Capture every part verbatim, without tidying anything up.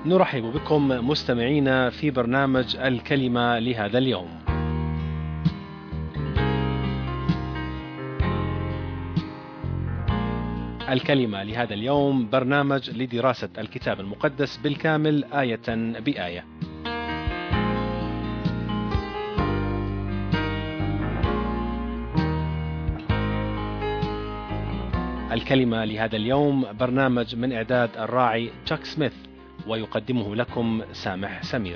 نرحب بكم مستمعينا في برنامج الكلمة لهذا اليوم. الكلمة لهذا اليوم برنامج لدراسة الكتاب المقدس بالكامل آية بآية. الكلمة لهذا اليوم برنامج من إعداد الراعي تشاك سميث، ويقدمه لكم سامح سمير.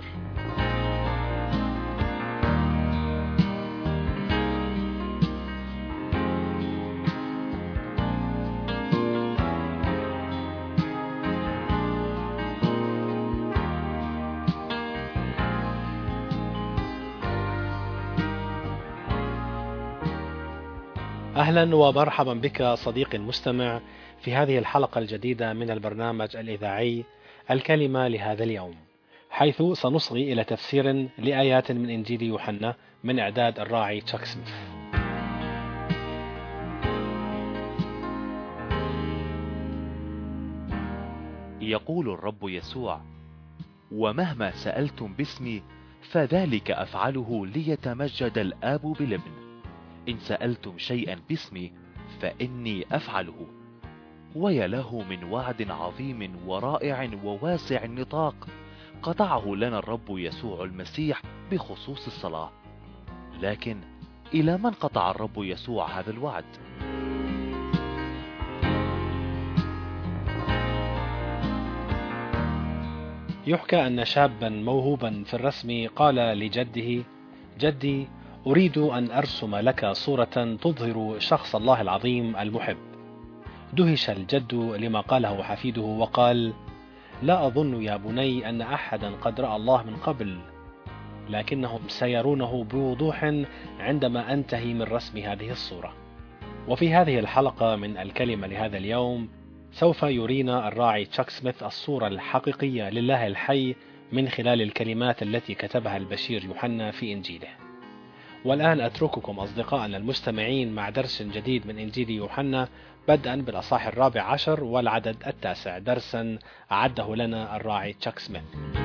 أهلا ومرحبا بك صديقي المستمع في هذه الحلقة الجديدة من البرنامج الإذاعي الكلمة لهذا اليوم، حيث سنصغي إلى تفسير لآيات من إنجيل يوحنا من إعداد الراعي تشاك سميث. يقول الرب يسوع: ومهما سألتم باسمي فذلك أفعله ليتمجد الآب بالابن. إن سألتم شيئا باسمي فإني أفعله. ويا له من وعد عظيم ورائع وواسع النطاق قطعه لنا الرب يسوع المسيح بخصوص الصلاة. لكن إلى من قطع الرب يسوع هذا الوعد؟ يحكى أن شابا موهوبا في الرسم قال لجده: جدي، أريد أن أرسم لك صورة تظهر شخص الله العظيم المحب. دهش الجد لما قاله حفيده وقال: لا أظن يا بني أن أحدا قد رأى الله من قبل، لكنهم سيرونه بوضوح عندما أنتهي من رسم هذه الصورة. وفي هذه الحلقة من الكلمة لهذا اليوم سوف يرينا الراعي تشاك سميث الصورة الحقيقية لله الحي من خلال الكلمات التي كتبها البشير يوحنا في إنجيله. والآن أترككم أصدقائنا المستمعين مع درس جديد من إنجيل يوحنا، بدءا بالأصحاح الرابع عشر والعدد التاسع، درسا أعده لنا الراعي تشاك سميث.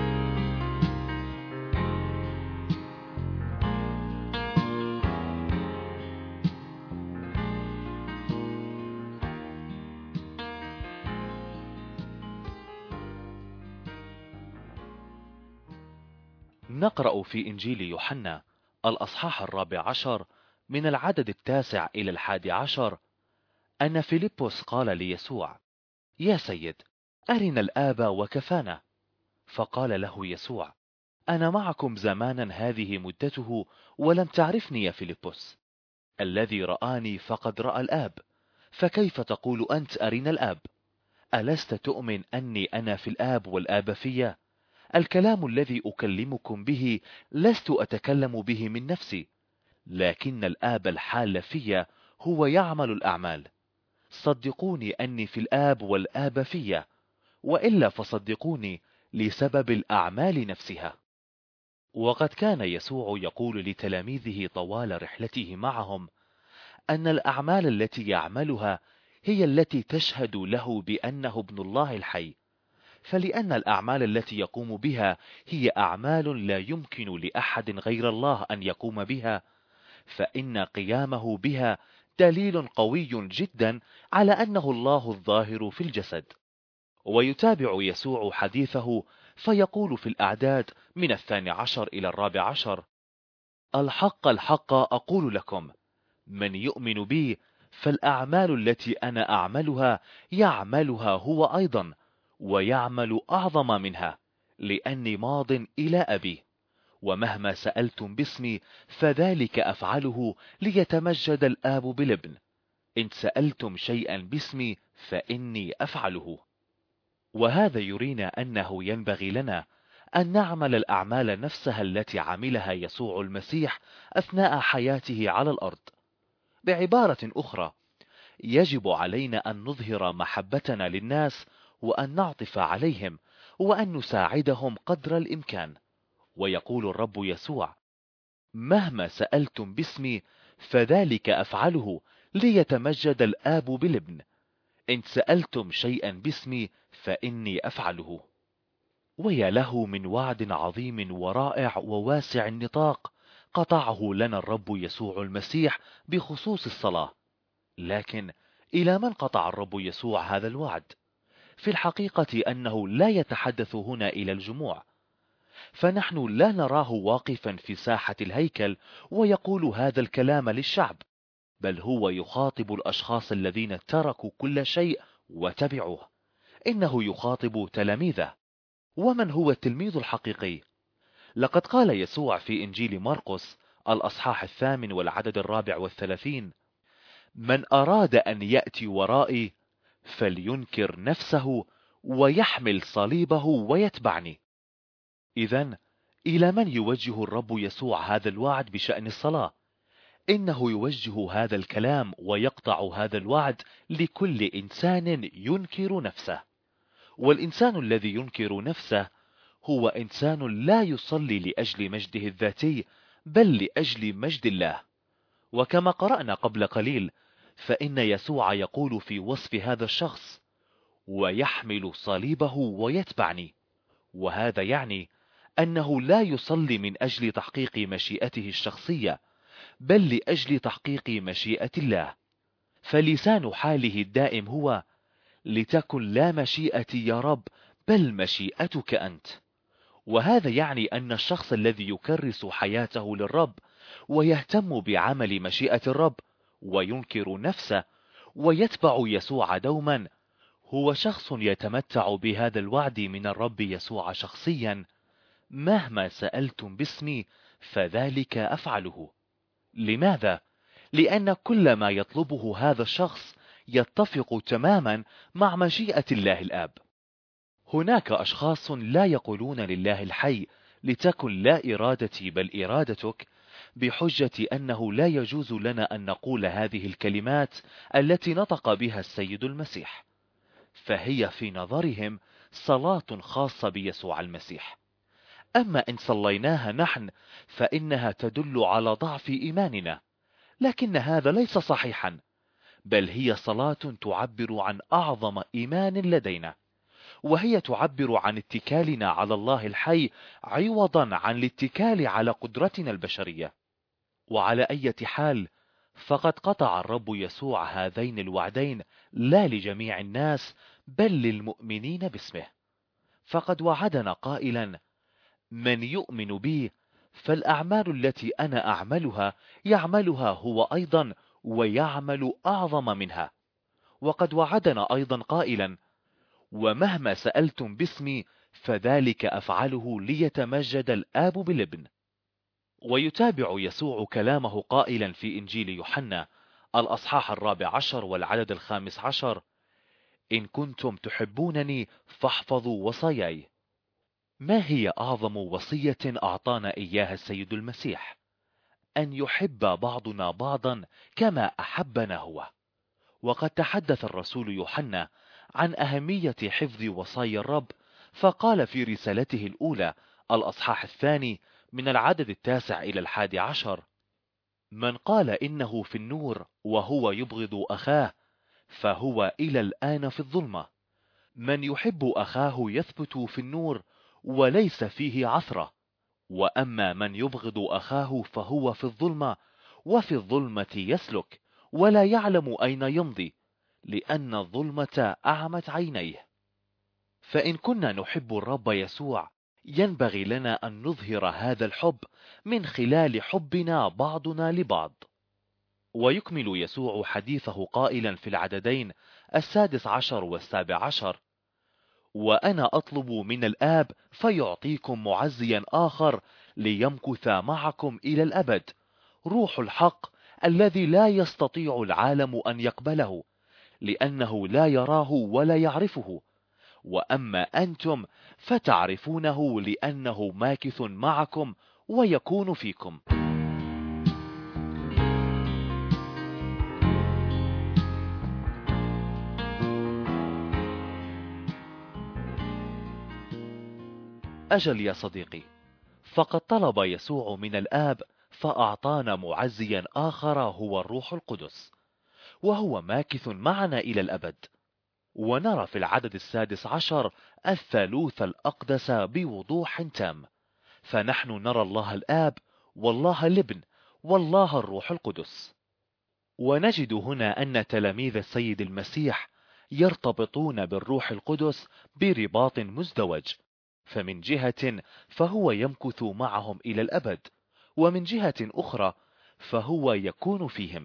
نقرأ في إنجيل يوحنا الأصحاح الرابع عشر من العدد التاسع إلى الحادي عشر أن فيلبس قال ليسوع: يا سيد، أرنا الآب وكفانا. فقال له يسوع: أنا معكم زمانا هذه مدته ولم تعرفني يا فيلبس. الذي رآني فقد رأى الآب، فكيف تقول أنت أرنا الآب؟ ألست تؤمن أني أنا في الآب والآب في؟ الكلام الذي أكلمكم به لست أتكلم به من نفسي، لكن الآب الحال في هو يعمل الأعمال. صدقوني أني في الآب والآب في، وإلا فصدقوني لسبب الأعمال نفسها. وقد كان يسوع يقول لتلاميذه طوال رحلته معهم أن الأعمال التي يعملها هي التي تشهد له بأنه ابن الله الحي. فلأن الأعمال التي يقوم بها هي أعمال لا يمكن لأحد غير الله أن يقوم بها، فإن قيامه بها دليل قوي جدا على أنه الله الظاهر في الجسد. ويتابع يسوع حديثه فيقول في الأعداد من الثاني عشر إلى الرابع عشر: الحق الحق أقول لكم، من يؤمن بي فالأعمال التي أنا أعملها يعملها هو أيضا، ويعمل أعظم منها، لأني ماض إلى أبي. ومهما سألتم باسمي فذلك أفعله ليتمجد الآب بالابن. إن سألتم شيئا باسمي فإني أفعله. وهذا يرينا أنه ينبغي لنا أن نعمل الأعمال نفسها التي عملها يسوع المسيح أثناء حياته على الأرض. بعبارة أخرى، يجب علينا أن نظهر محبتنا للناس، وأن نعطف عليهم، وأن نساعدهم قدر الإمكان. ويقول الرب يسوع: مهما سألتم باسمي فذلك أفعله ليتمجد الآب بالابن. إن سألتم شيئا باسمي فإني أفعله. ويا له من وعد عظيم ورائع وواسع النطاق قطعه لنا الرب يسوع المسيح بخصوص الصلاة. لكن إلى من قطع الرب يسوع هذا الوعد؟ في الحقيقة أنه لا يتحدث هنا إلى الجموع، فنحن لا نراه واقفا في ساحة الهيكل ويقول هذا الكلام للشعب، بل هو يخاطب الأشخاص الذين تركوا كل شيء وتبعوه. إنه يخاطب تلاميذه. ومن هو التلميذ الحقيقي؟ لقد قال يسوع في إنجيل مرقس الأصحاح الثامن والعدد الرابع والثلاثين: من أراد أن يأتي ورائي فلينكر نفسه ويحمل صليبه ويتبعني. إذن إلى من يوجه الرب يسوع هذا الوعد بشأن الصلاة؟ إنه يوجه هذا الكلام ويقطع هذا الوعد لكل إنسان ينكر نفسه. والإنسان الذي ينكر نفسه هو إنسان لا يصلي لأجل مجده الذاتي، بل لأجل مجد الله. وكما قرأنا قبل قليل، فإن يسوع يقول في وصف هذا الشخص: ويحمل صليبه ويتبعني. وهذا يعني أنه لا يصلي من أجل تحقيق مشيئته الشخصية، بل لأجل تحقيق مشيئة الله. فلسان حاله الدائم هو: لتكن لا مشيئتي يا رب بل مشيئتك أنت. وهذا يعني أن الشخص الذي يكرس حياته للرب ويهتم بعمل مشيئة الرب وينكر نفسه ويتبع يسوع دوما هو شخص يتمتع بهذا الوعد من الرب يسوع شخصيا: مهما سألتم باسمي فذلك أفعله. لماذا؟ لأن كل ما يطلبه هذا الشخص يتفق تماما مع مشيئة الله الآب. هناك أشخاص لا يقولون لله الحي: لتكن لا إرادتي بل إرادتك، بحجة أنه لا يجوز لنا أن نقول هذه الكلمات التي نطق بها السيد المسيح، فهي في نظرهم صلاة خاصة بيسوع المسيح. أما إن صليناها نحن فإنها تدل على ضعف إيماننا، لكن هذا ليس صحيحا، بل هي صلاة تعبر عن أعظم إيمان لدينا، وهي تعبر عن اتكالنا على الله الحي عوضا عن الاتكال على قدرتنا البشرية. وعلى أي حال، فقد قطع الرب يسوع هذين الوعدين لا لجميع الناس بل للمؤمنين باسمه. فقد وعدنا قائلا: من يؤمن بي فالأعمال التي أنا أعملها يعملها هو أيضا ويعمل أعظم منها. وقد وعدنا أيضا قائلا: ومهما سألتم باسمي فذلك أفعله ليتمجد الآب بالابن. ويتابع يسوع كلامه قائلا في إنجيل يوحنا الأصحاح الرابع عشر والعدد الخامس عشر: إن كنتم تحبونني فاحفظوا وصاياي. ما هي أعظم وصية أعطانا إياها السيد المسيح؟ أن يحب بعضنا بعضا كما أحبنا هو. وقد تحدث الرسول يوحنا عن أهمية حفظ وصايا الرب، فقال في رسالته الأولى الأصحاح الثاني من العدد التاسع إلى الحادي عشر: من قال إنه في النور وهو يبغض أخاه فهو إلى الآن في الظلمة. من يحب أخاه يثبت في النور وليس فيه عثرة، وأما من يبغض أخاه فهو في الظلمة وفي الظلمة يسلك ولا يعلم أين يمضي، لأن الظلمة أعمت عينيه. فإن كنا نحب الرب يسوع ينبغي لنا أن نظهر هذا الحب من خلال حبنا بعضنا لبعض. ويكمل يسوع حديثه قائلا في العددين السادس عشر والسابع عشر: وأنا أطلب من الآب فيعطيكم معزيا آخر ليمكث معكم إلى الأبد، روح الحق الذي لا يستطيع العالم أن يقبله لأنه لا يراه ولا يعرفه، وأما أنتم فتعرفونه لأنه ماكث معكم ويكون فيكم. أجل يا صديقي، فقد طلب يسوع من الآب فأعطانا معزيا آخر هو الروح القدس، وهو ماكث معنا إلى الأبد. ونرى في العدد السادس عشر الثالوث الأقدس بوضوح تام، فنحن نرى الله الآب والله الابن والله الروح القدس. ونجد هنا أن تلاميذ السيد المسيح يرتبطون بالروح القدس برباط مزدوج، فمن جهة فهو يمكث معهم إلى الأبد، ومن جهة أخرى فهو يكون فيهم.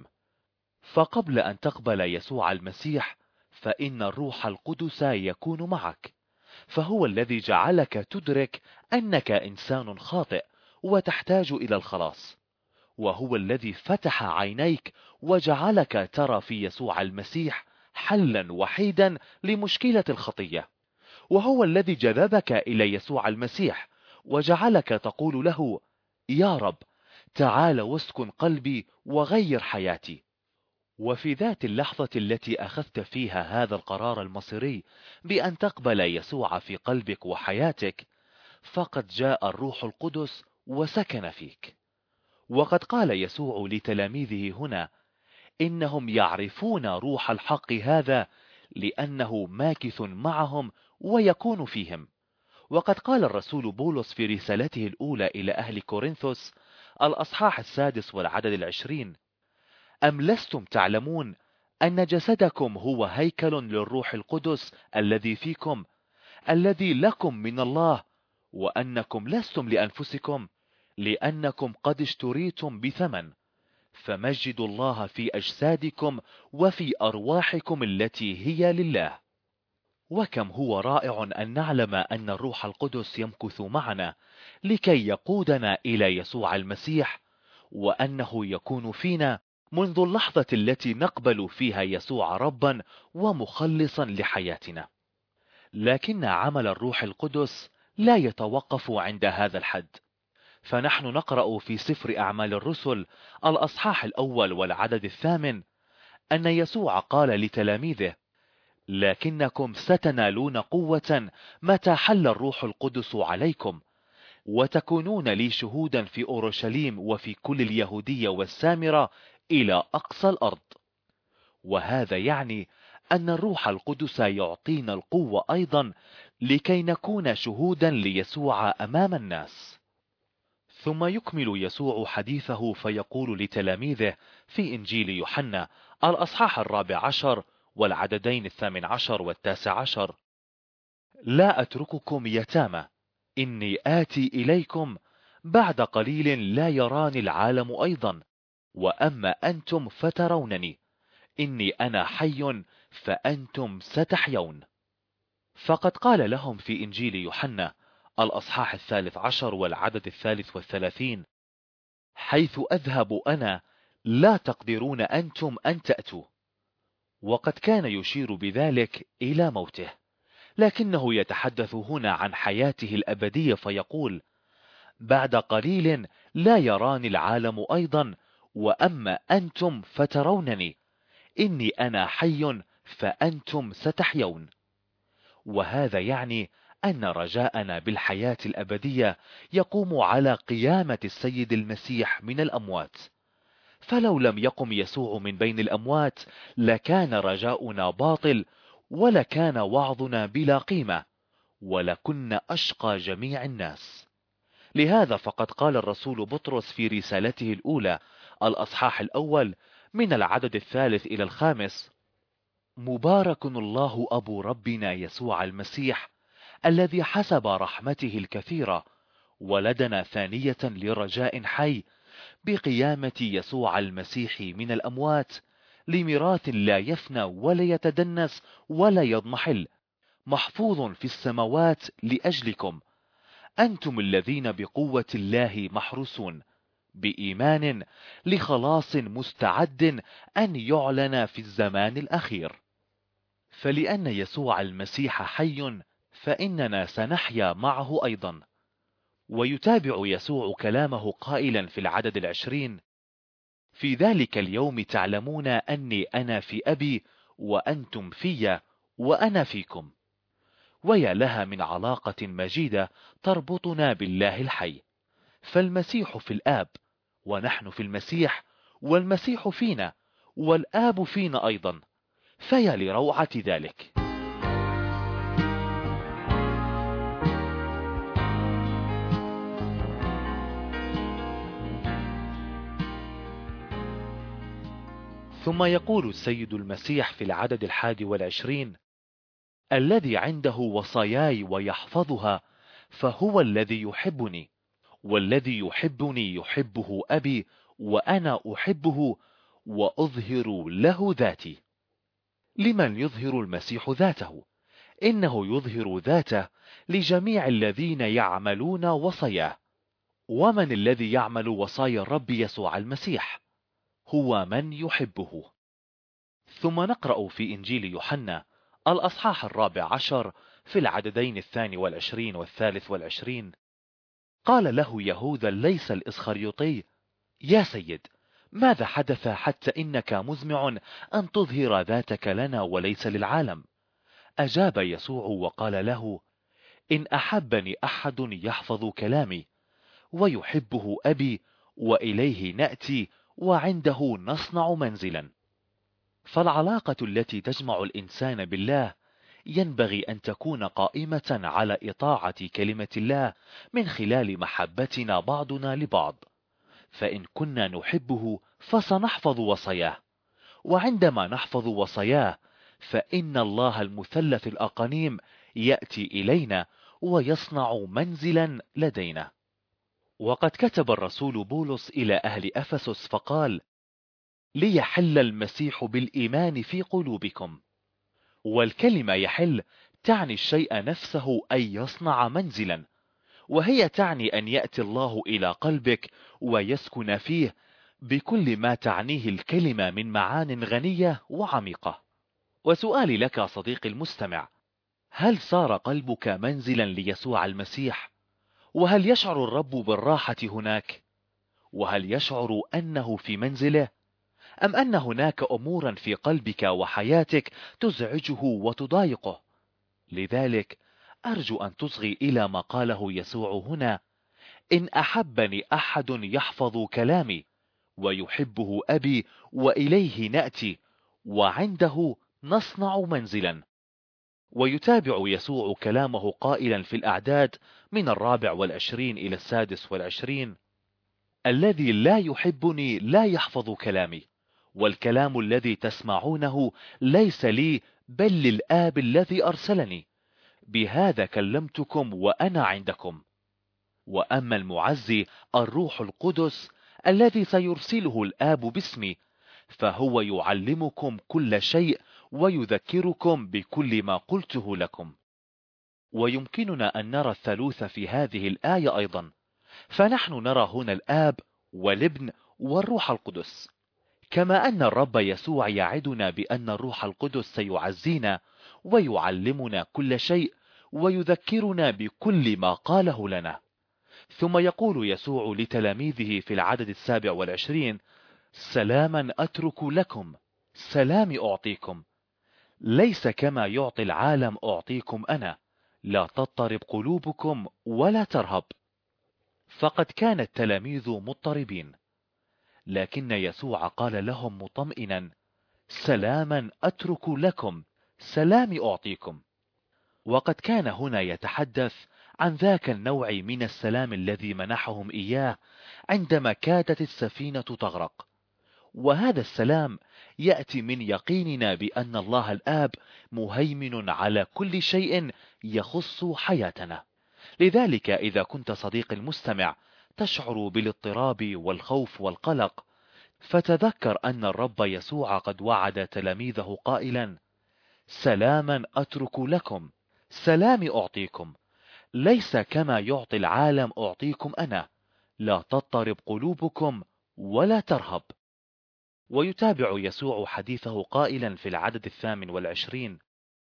فقبل أن تقبل يسوع المسيح فإن الروح القدس يكون معك، فهو الذي جعلك تدرك أنك إنسان خاطئ وتحتاج إلى الخلاص، وهو الذي فتح عينيك وجعلك ترى في يسوع المسيح حلا وحيدا لمشكلة الخطية، وهو الذي جذبك إلى يسوع المسيح وجعلك تقول له: يا رب، تعال واسكن قلبي وغير حياتي. وفي ذات اللحظة التي أخذت فيها هذا القرار المصيري بأن تقبل يسوع في قلبك وحياتك، فقد جاء الروح القدس وسكن فيك. وقد قال يسوع لتلاميذه هنا إنهم يعرفون روح الحق هذا لأنه ماكث معهم ويكون فيهم. وقد قال الرسول بولس في رسالته الأولى إلى أهل كورنثوس الأصحاح السادس والعدد العشرين: أم لستم تعلمون أن جسدكم هو هيكل للروح القدس الذي فيكم، الذي لكم من الله، وأنكم لستم لأنفسكم، لأنكم قد اشتريتم بثمن، فمجدوا الله في أجسادكم وفي أرواحكم التي هي لله. وكم هو رائع أن نعلم أن الروح القدس يمكث معنا لكي يقودنا إلى يسوع المسيح، وأنه يكون فينا منذ اللحظة التي نقبل فيها يسوع ربا ومخلصا لحياتنا. لكن عمل الروح القدس لا يتوقف عند هذا الحد، فنحن نقرأ في سفر أعمال الرسل الأصحاح الأول والعدد الثامن أن يسوع قال لتلاميذه: لكنكم ستنالون قوة متى حل الروح القدس عليكم، وتكونون لي شهودا في أورشليم وفي كل اليهودية والسامرة إلى أقصى الأرض. وهذا يعني أن الروح القدس يعطينا القوة أيضا لكي نكون شهودا ليسوع أمام الناس. ثم يكمل يسوع حديثه فيقول لتلاميذه في إنجيل يوحنا الأصحاح الرابع عشر والعددين الثامن عشر والتاسع عشر: لا أترككم يتامى، إني آتي إليكم، بعد قليل لا يراني العالم أيضا، وأما أنتم فترونني، إني أنا حي فأنتم ستحيون. فقد قال لهم في إنجيل يوحنا الأصحاح الثالث عشر والعدد الثالث والثلاثين: حيث أذهب أنا لا تقدرون أنتم أن تأتوا. وقد كان يشير بذلك إلى موته، لكنه يتحدث هنا عن حياته الأبدية فيقول: بعد قليل لا يراني العالم أيضا، وأما أنتم فترونني، إني أنا حي فأنتم ستحيون. وهذا يعني أن رجاءنا بالحياة الأبدية يقوم على قيامة السيد المسيح من الأموات. فلو لم يقم يسوع من بين الأموات لكان رجاؤنا باطل، ولكان وعظنا بلا قيمة، ولكن أشقى جميع الناس. لهذا فقد قال الرسول بطرس في رسالته الأولى الأصحاح الأول من العدد الثالث إلى الخامس: مبارك الله أبو ربنا يسوع المسيح، الذي حسب رحمته الكثيرة ولدنا ثانية لرجاء حي بقيامة يسوع المسيح من الأموات، لميراث لا يفنى ولا يتدنس ولا يضمحل، محفوظ في السماوات لأجلكم، أنتم الذين بقوة الله محروسون بإيمان لخلاص مستعد أن يعلن في الزمان الأخير. فلأن يسوع المسيح حي فإننا سنحيا معه أيضا. ويتابع يسوع كلامه قائلا في العدد العشرين: في ذلك اليوم تعلمون أني أنا في أبي وأنتم في وأنا فيكم. ويا لها من علاقة مجيدة تربطنا بالله الحي، فالمسيح في الآب ونحن في المسيح، والمسيح فينا والآب فينا أيضا، فيا لروعة ذلك. ثم يقول السيد المسيح في العدد الحادي والعشرين: الذي عنده وصاياي ويحفظها فهو الذي يحبني، والذي يحبني يحبه أبي، وأنا أحبه وأظهر له ذاتي. لمن يظهر المسيح ذاته؟ إنه يظهر ذاته لجميع الذين يعملون وصاياه. ومن الذي يعمل وصايا الرب يسوع المسيح؟ هو من يحبه. ثم نقرأ في إنجيل يوحنا الأصحاح الرابع عشر في العددين الثاني والعشرين والثالث والعشرين: قال له يهوذا ليس الإسخريوطي: يا سيد، ماذا حدث حتى إنك مزمع أن تظهر ذاتك لنا وليس للعالم؟ أجاب يسوع وقال له: إن أحبني أحد يحفظ كلامي، ويحبه أبي، وإليه نأتي، وعنده نصنع منزلا. فالعلاقة التي تجمع الإنسان بالله ينبغي أن تكون قائمة على إطاعة كلمة الله من خلال محبتنا بعضنا لبعض. فإن كنا نحبه فسنحفظ وصاياه، وعندما نحفظ وصاياه فإن الله المثلث الأقانيم يأتي إلينا ويصنع منزلا لدينا. وقد كتب الرسول بولس إلى أهل أفسس فقال: ليحل المسيح بالإيمان في قلوبكم. والكلمة يحل تعني الشيء نفسه، أي يصنع منزلا، وهي تعني أن يأتي الله إلى قلبك ويسكن فيه بكل ما تعنيه الكلمة من معان غنية وعميقة. وسؤالي لك صديقي المستمع: هل صار قلبك منزلا ليسوع المسيح؟ وهل يشعر الرب بالراحة هناك؟ وهل يشعر أنه في منزله؟ أم أن هناك أمورا في قلبك وحياتك تزعجه وتضايقه؟ لذلك أرجو أن تصغي إلى ما قاله يسوع هنا: إن أحبني أحد يحفظ كلامي، ويحبه أبي، وإليه نأتي، وعنده نصنع منزلا. ويتابع يسوع كلامه قائلا في الأعداد من الرابع والعشرين إلى السادس والعشرين: الذي لا يحبني لا يحفظ كلامي، والكلام الذي تسمعونه ليس لي بل للآب الذي أرسلني. بهذا كلمتكم وأنا عندكم. وأما المعزي الروح القدس الذي سيرسله الآب باسمي، فهو يعلمكم كل شيء ويذكركم بكل ما قلته لكم. ويمكننا أن نرى الثالوث في هذه الآية أيضا، فنحن نرى هنا الآب والابن والروح القدس. كما أن الرب يسوع يعدنا بأن الروح القدس سيعزينا ويعلمنا كل شيء ويذكرنا بكل ما قاله لنا. ثم يقول يسوع لتلاميذه في العدد السابع والعشرين: سلاما أترك لكم، سلامي أعطيكم، ليس كما يعطي العالم أعطيكم أنا، لا تضطرب قلوبكم ولا ترهب. فقد كان التلاميذ مضطربين، لكن يسوع قال لهم مطمئنا: سلاما أترك لكم، سلامي أعطيكم. وقد كان هنا يتحدث عن ذاك النوع من السلام الذي منحهم إياه عندما كادت السفينة تغرق. وهذا السلام يأتي من يقيننا بأن الله الآب مهيمن على كل شيء يخص حياتنا. لذلك إذا كنت صديق المستمع تشعر بالاضطراب والخوف والقلق، فتذكر أن الرب يسوع قد وعد تلاميذه قائلا: سلاما أترك لكم، سلامي أعطيكم، ليس كما يعطي العالم أعطيكم أنا، لا تضطرب قلوبكم ولا ترهب. ويتابع يسوع حديثه قائلا في العدد الثامن والعشرين: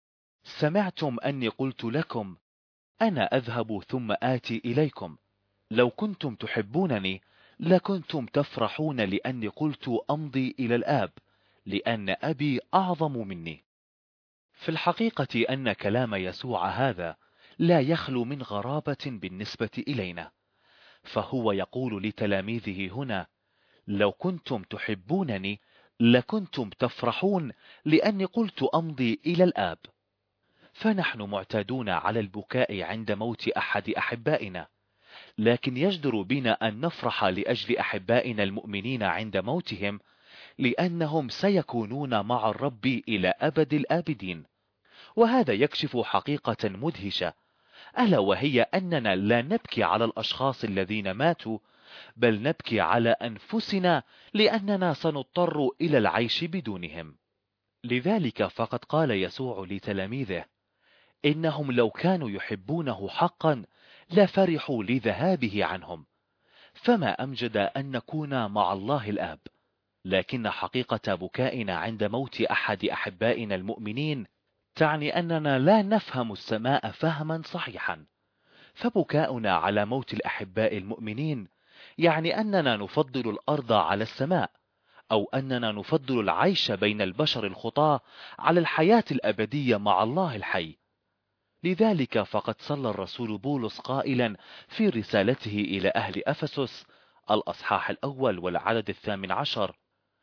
سمعتم أني قلت لكم أنا أذهب ثم آتي إليكم، لو كنتم تحبونني لكنتم تفرحون لأني قلت أمضي إلى الآب، لأن أبي أعظم مني. في الحقيقة أن كلام يسوع هذا لا يخلو من غرابة بالنسبة إلينا، فهو يقول لتلاميذه هنا: لو كنتم تحبونني لكنتم تفرحون لأني قلت أمضي إلى الآب. فنحن معتادون على البكاء عند موت أحد أحبائنا، لكن يجدر بنا أن نفرح لأجل أحبائنا المؤمنين عند موتهم، لأنهم سيكونون مع الرب إلى أبد الآبدين. وهذا يكشف حقيقة مدهشة، ألا وهي أننا لا نبكي على الأشخاص الذين ماتوا، بل نبكي على أنفسنا لأننا سنضطر إلى العيش بدونهم. لذلك فقد قال يسوع لتلاميذه: إنهم لو كانوا يحبونه حقا لفرحوا لذهابه عنهم. فما أمجد أن نكون مع الله الآب. لكن حقيقة بكائنا عند موت أحد أحبائنا المؤمنين تعني أننا لا نفهم السماء فهما صحيحا. فبكاؤنا على موت الأحباء المؤمنين يعني أننا نفضل الأرض على السماء، أو أننا نفضل العيش بين البشر الخطاة على الحياة الأبدية مع الله الحي. لذلك فقد صلى الرسول بولس قائلا في رسالته إلى أهل أفسس الأصحاح الأول والعدد الثامن عشر: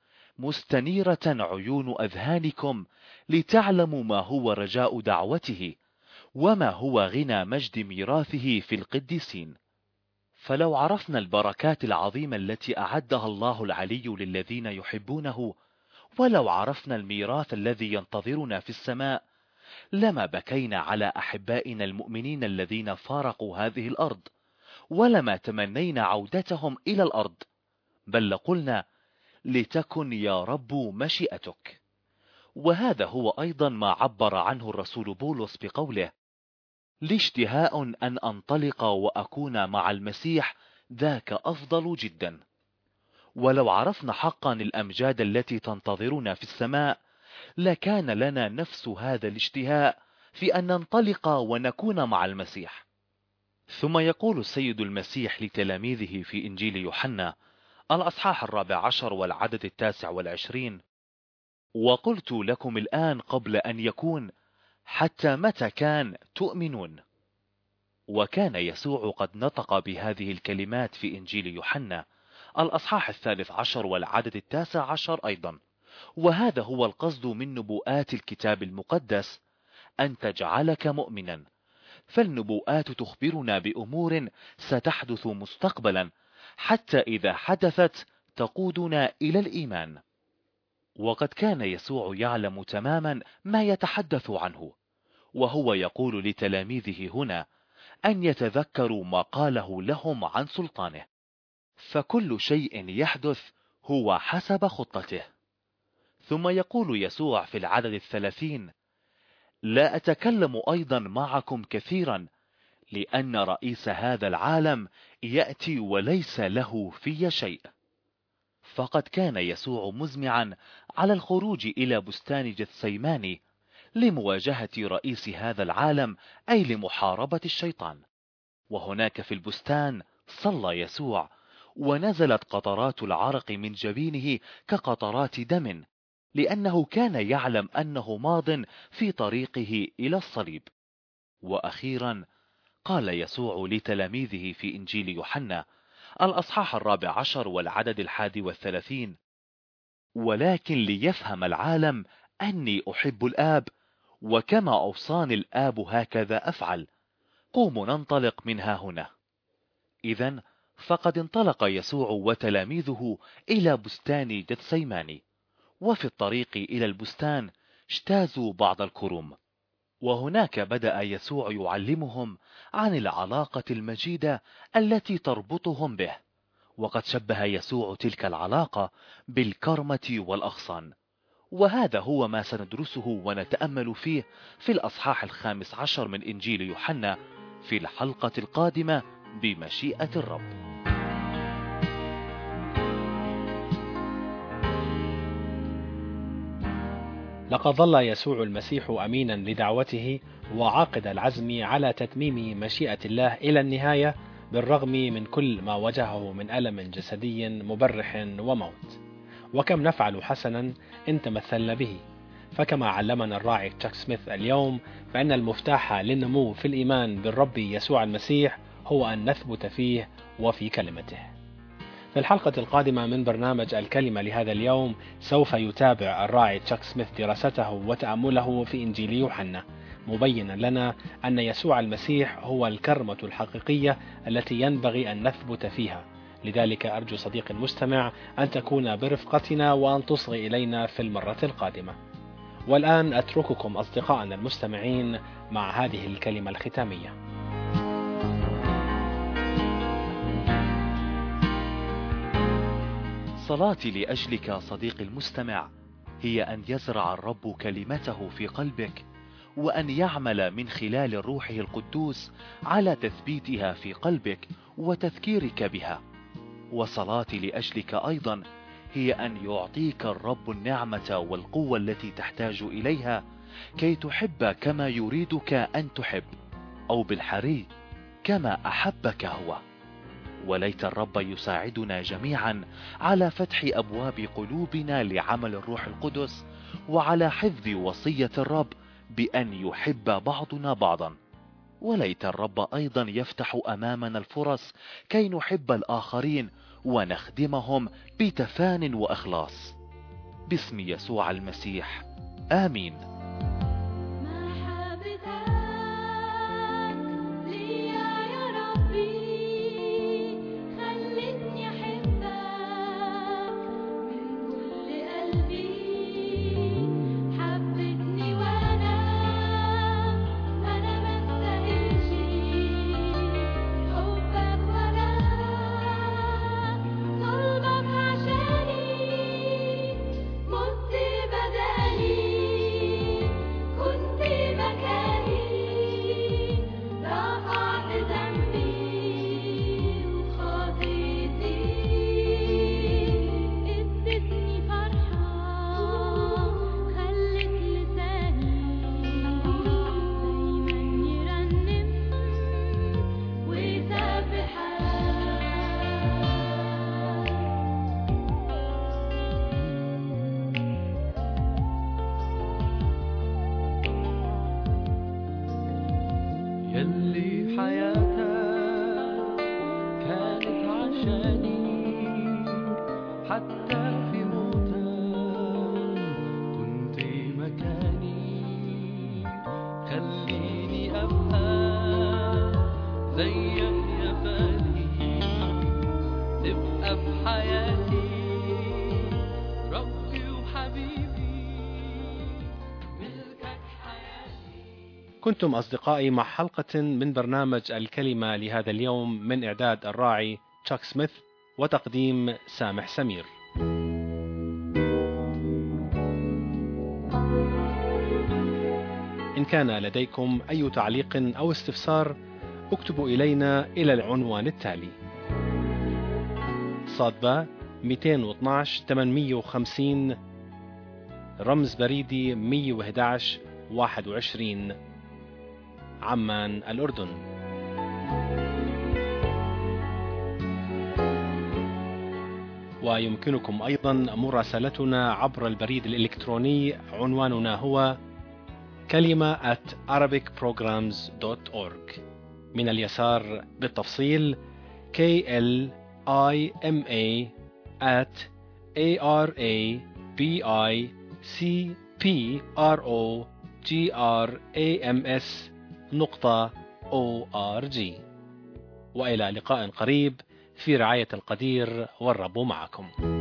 مستنيرة عيون أذهانكم لتعلموا ما هو رجاء دعوته وما هو غنى مجد ميراثه في القديسين. فلو عرفنا البركات العظيمة التي أعدها الله العلي للذين يحبونه، ولو عرفنا الميراث الذي ينتظرنا في السماء، لما بكينا على أحبائنا المؤمنين الذين فارقوا هذه الأرض، ولما تمنينا عودتهم إلى الأرض، بل لقلنا: لتكن يا رب مشيئتك. وهذا هو أيضا ما عبر عنه الرسول بولس بقوله: لي اشتهاء أن أنطلق وأكون مع المسيح، ذاك أفضل جدا. ولو عرفنا حقا الأمجاد التي تنتظرنا في السماء، لكان لنا نفس هذا الاشتهاء في أن ننطلق ونكون مع المسيح. ثم يقول السيد المسيح لتلاميذه في إنجيل يوحنا الأصحاح الرابع عشر والعدد التاسع والعشرين: وقلت لكم الآن قبل أن يكون، حتى متى كان تؤمنون؟ وكان يسوع قد نطق بهذه الكلمات في إنجيل يوحنا الأصحاح الثالث عشر والعدد التاسع عشر أيضا. وهذا هو القصد من نبوءات الكتاب المقدس، أن تجعلك مؤمنا. فالنبوءات تخبرنا بأمور ستحدث مستقبلا، حتى إذا حدثت تقودنا إلى الإيمان. وقد كان يسوع يعلم تماما ما يتحدث عنه، وهو يقول لتلاميذه هنا أن يتذكروا ما قاله لهم عن سلطانه. فكل شيء يحدث هو حسب خطته. ثم يقول يسوع في العدد الثلاثين: لا أتكلم أيضا معكم كثيرا، لأن رئيس هذا العالم يأتي وليس له في شيء. فقد كان يسوع مزمعا على الخروج إلى بستان جثسيماني لمواجهة رئيس هذا العالم، أي لمحاربة الشيطان. وهناك في البستان صلى يسوع، ونزلت قطرات العرق من جبينه كقطرات دم، لأنه كان يعلم أنه ماض في طريقه إلى الصليب. وأخيرا قال يسوع لتلاميذه في إنجيل يوحنا الأصحاح الرابع عشر والعدد الحادي والثلاثين: ولكن ليفهم العالم أني أحب الآب، وكما أوصاني الآب هكذا أفعل. قوموا ننطلق منها هنا. إذن فقد انطلق يسوع وتلاميذه إلى بستان جثسيماني، وفي الطريق إلى البستان اجتازوا بعض الكروم، وهناك بدأ يسوع يعلمهم عن العلاقة المجيدة التي تربطهم به. وقد شبه يسوع تلك العلاقة بالكرمة والأغصان، وهذا هو ما سندرسه ونتأمل فيه في الأصحاح الخامس عشر من إنجيل يوحنا في الحلقة القادمة بمشيئة الرب. لقد ظل يسوع المسيح أمينا لدعوته وعاقد العزم على تتميم مشيئة الله إلى النهاية، بالرغم من كل ما واجهه من ألم جسدي مبرح وموت. وكم نفعل حسنا إن تمثلنا به. فكما علمنا الراعي تشاك سميث اليوم، فإن المفتاح للنمو في الإيمان بالرب يسوع المسيح هو أن نثبت فيه وفي كلمته. في الحلقة القادمة من برنامج الكلمة لهذا اليوم سوف يتابع الراعي تشاك سميث دراسته وتأمله في إنجيل يوحنا، مبينا لنا أن يسوع المسيح هو الكرمة الحقيقية التي ينبغي أن نثبت فيها، لذلك أرجو صديقي المستمع أن تكون برفقتنا وأن تصغي إلينا في المرة القادمة. والآن أترككم أصدقائنا المستمعين مع هذه الكلمة الختامية. صلاتي لأجلك صديقي المستمع هي أن يزرع الرب كلمته في قلبك، وأن يعمل من خلال روحه القدوس على تثبيتها في قلبك وتذكيرك بها. وصلاتي لأجلك أيضا هي أن يعطيك الرب النعمة والقوة التي تحتاج إليها كي تحب كما يريدك أن تحب، أو بالحري كما أحبك هو. وليت الرب يساعدنا جميعا على فتح أبواب قلوبنا لعمل الروح القدس، وعلى حفظ وصية الرب بأن يحب بعضنا بعضا. وليت الرب أيضا يفتح أمامنا الفرص كي نحب الآخرين ونخدمهم بتفان وإخلاص. باسم يسوع المسيح، آمين. يلي حياتك كانت عشاني، حتى في موتك كنت مكاني. خليني أبقى زيك يا فادي، تبقى بحياتي ربي وحبيبي، ملكك حياتي. كنتم أصدقائي مع حلقة من برنامج الكلمة لهذا اليوم، من إعداد الراعي تشاك سميث وتقديم سامح سمير. إن كان لديكم أي تعليق أو استفسار اكتبوا إلينا إلى العنوان التالي: صادبة مئتين واثناشر ثمانمئة وخمسين، رمز بريدي مئة وأحد عشر واحد وعشرين، عمان الأردن. ويمكنكم أيضا مراسلتنا عبر البريد الإلكتروني، عنواننا هو كلمة at arabic programs dot org. من اليسار بالتفصيل K L I M A at A R A B I C P R O G R A M S نقطة أو آر جي. وإلى لقاء قريب في رعاية القدير، والرب معكم.